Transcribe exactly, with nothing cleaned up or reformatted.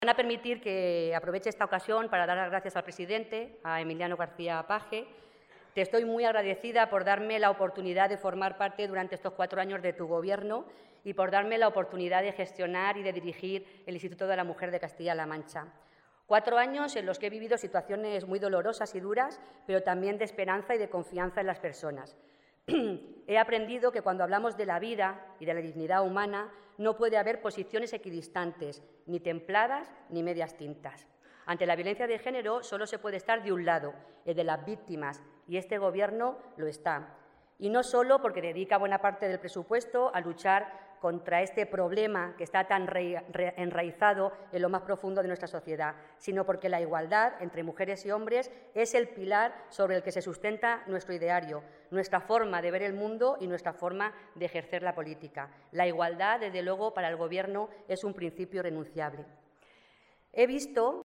Van a permitir que aproveche esta ocasión para dar las gracias al presidente, a Emiliano García Paje. Te estoy muy agradecida por darme la oportunidad de formar parte durante estos cuatro años de tu Gobierno y por darme la oportunidad de gestionar y de dirigir el Instituto de la Mujer de Castilla-La Mancha. Cuatro años en los que he vivido situaciones muy dolorosas y duras, pero también de esperanza y de confianza en las personas. He aprendido que cuando hablamos de la vida y de la dignidad humana no puede haber posiciones equidistantes, ni templadas ni medias tintas. Ante la violencia de género solo se puede estar de un lado, el de las víctimas, y este Gobierno lo está. Y no solo porque dedica buena parte del presupuesto a luchar contra este problema que está tan enraizado en lo más profundo de nuestra sociedad, sino porque la igualdad entre mujeres y hombres es el pilar sobre el que se sustenta nuestro ideario, nuestra forma de ver el mundo y nuestra forma de ejercer la política. La igualdad, desde luego, para el Gobierno es un principio irrenunciable. He visto